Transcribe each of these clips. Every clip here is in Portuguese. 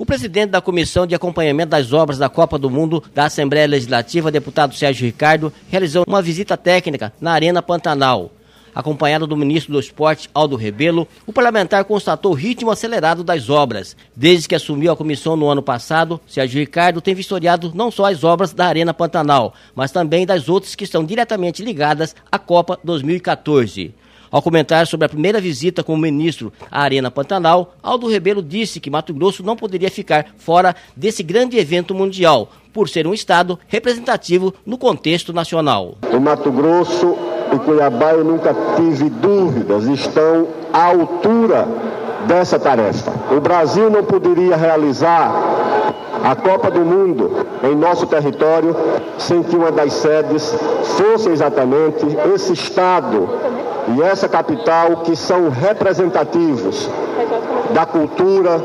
O presidente da Comissão de Acompanhamento das Obras da Copa do Mundo da Assembleia Legislativa, deputado Sérgio Ricardo, realizou uma visita técnica na Arena Pantanal. Acompanhado do ministro do Esporte, Aldo Rebelo, o parlamentar constatou o ritmo acelerado das obras. Desde que assumiu a comissão no ano passado, Sérgio Ricardo tem vistoriado não só as obras da Arena Pantanal, mas também das outras que estão diretamente ligadas à Copa 2014. Ao comentar sobre a primeira visita com o ministro à Arena Pantanal, Aldo Rebelo disse que Mato Grosso não poderia ficar fora desse grande evento mundial, por ser um estado representativo no contexto nacional. O Mato Grosso e Cuiabá, eu nunca tive dúvidas, estão à altura dessa tarefa. O Brasil não poderia realizar a Copa do Mundo em nosso território sem que uma das sedes fosse exatamente esse estado e essa capital, que são representativos da cultura,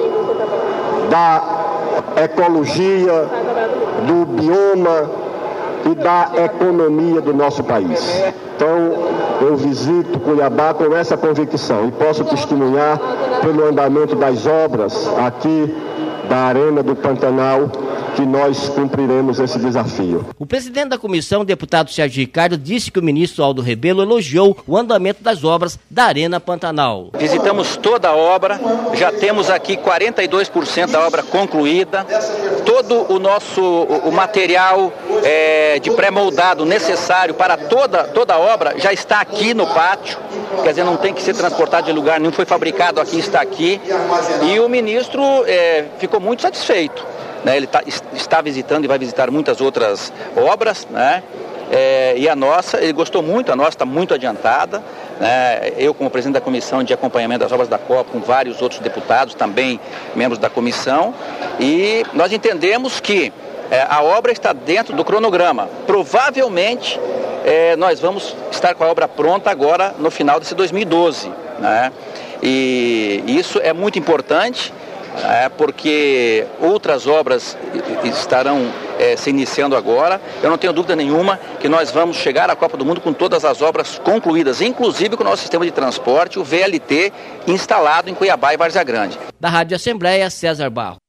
da ecologia, do bioma e da economia do nosso país. Então, eu visito Cuiabá com essa convicção e posso testemunhar pelo andamento das obras aqui da Arena do Pantanal que nós cumpriremos esse desafio. O presidente da comissão, deputado Sérgio Ricardo, disse que o ministro Aldo Rebelo elogiou o andamento das obras da Arena Pantanal. Visitamos toda a obra, já temos aqui 42% da obra concluída, todo o material de pré-moldado necessário para toda a obra já está aqui no pátio, quer dizer, não tem que ser transportado de lugar nenhum, foi fabricado aqui, está aqui, e o ministro ficou muito satisfeito. Ele está visitando e vai visitar muitas outras obras, né? E a nossa, ele gostou muito, a nossa está muito adiantada, né? Eu, como presidente da Comissão de Acompanhamento das Obras da Copa, com vários outros deputados, também membros da comissão, e nós entendemos que a obra está dentro do cronograma. Provavelmente nós vamos estar com a obra pronta agora no final desse 2012, né? E isso é muito importante, porque outras obras estarão se iniciando agora. Eu não tenho dúvida nenhuma que nós vamos chegar à Copa do Mundo com todas as obras concluídas, inclusive com o nosso sistema de transporte, o VLT, instalado em Cuiabá e Várzea Grande. Da Rádio Assembleia, César Barro.